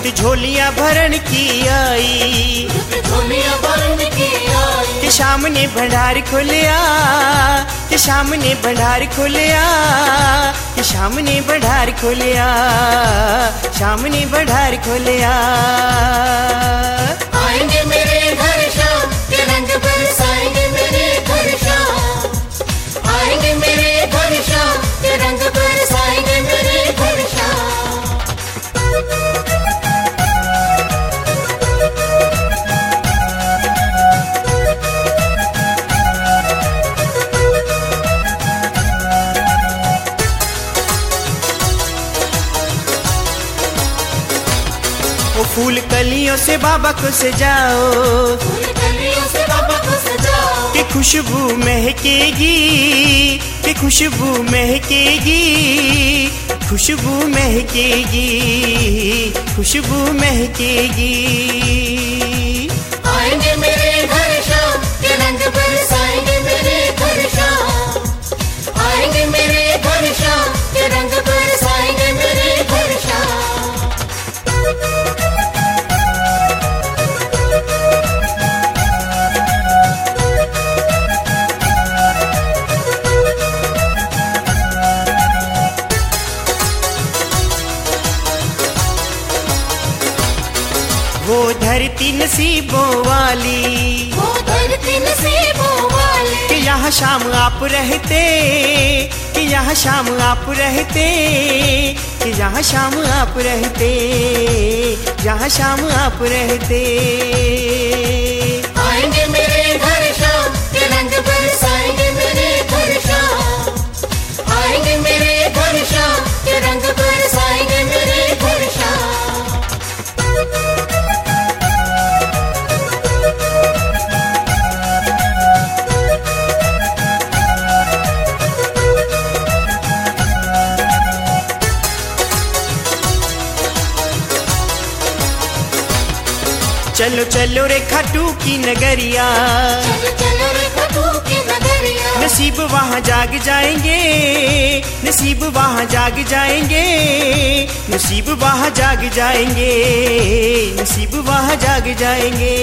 रुत झोलियां भरण की आई, झोलियां भरण की आई। कि शाम ने भंडार खोलिया, कि शाम ने भंडार खोलिया, कि शाम ने भंडार खोलिया, शाम ने भंडार खोलिया। आएंगे मेरे घर शाम के रंग बरसाएंगे मेरे घर शाम। आएंगे मेरे घर शाम के रंग बरसाएंगे मेरे घर शाम। वो फूल कलियों से बाबा को सजाओ, फूल कलियों से बाबा को सजाओ। कि खुशबू महकेगी, कि खुशबू महकेगी, खुशबू महकेगी, खुशबू महकेगी। आएंगे मेरे घर शाम के रंग बरसाएंगे मेरे घर शाम। आएंगे मेरे घर शाम के रंग बरसाएंगे मेरे घर शाम। वो धरती नसीबों वाली, वो धरती नसीबों वाली। कि यहाँ शाम आप रहते, कि यहाँ शाम आप रहते, कि यहाँ शाम आप रहते, यहाँ शाम आप रहते। आएंगे मेरे घर शाम के रंग बरसाएंगे मेरे घर शाम। आएंगे मेरे घर शाम के रंग बरसाएंगे मेरे घर शाम। चलो चलो रे खाटू की नगरिया, चलो चलो रे खाटू की नगरिया। नसीब वहाँ जाग जाएंगे, नसीब वहाँ जाग जाएंगे, नसीब वहाँ जाग जाएंगे, नसीब वहाँ जाग जाएंगे।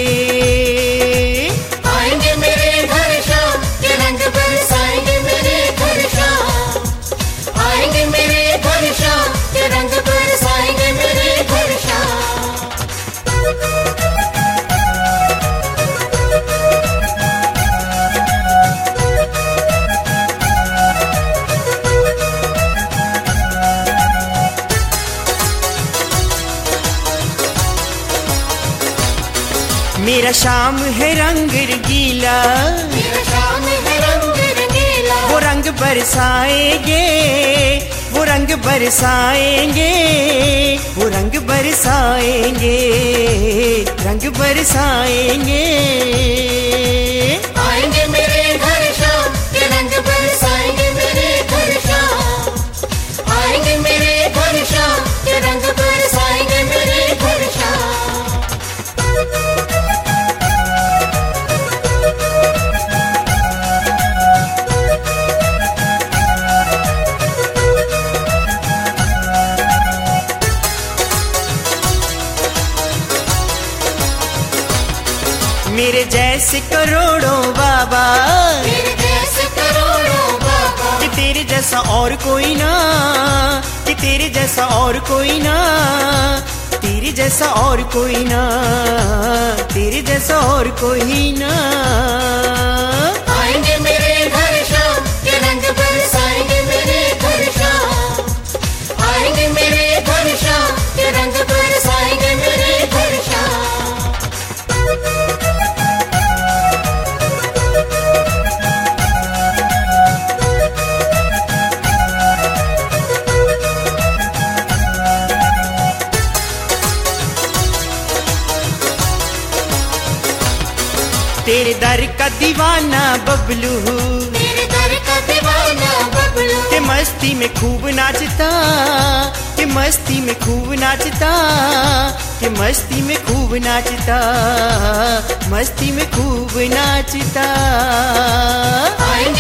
आएंगे मेरे घर शाम के रंग बरसाएंगे मेरे घर शाम। आएंगे मेरे घर शाम के रंग बरसाएंगे मेरे घर शाम। मेरा शाम है रंग रंगीला, मेरा शाम है रंग रंगीला। वो रंग बरसाएंगे, वो रंग बरसाएंगे, वो रंग बरसाएंगे, रंग बरसाएंगे। आएंगे मेरे घर शाम के रंग बरसाएंगे मेरे घर शाम। आएंगे मेरे घर शाम के रंग बरसाएंगे मेरे घर शाम। मेरे जैसे करोड़ों बाबा, मेरे जैसे करोड़ों बाबा। कि तेरे जैसा और कोई ना, कि तेरे जैसा और कोई ना, तेरे जैसा और कोई ना, तेरे जैसा और कोई ना। आएंगे मेरे घर शाम के रंग बरसाएंगे मेरे घर शाम। आएंगे मेरे घर शाम के रंग बरसाएंगे मेरे घर शाम। तेरे दर का दीवाना बबलू, तेरे दर का दीवाना बबलू। के मस्ती में खूब नाचता, के मस्ती में खूब नाचता, के मस्ती में खूब नाचता, मस्ती में खूब नाचता। आएंगे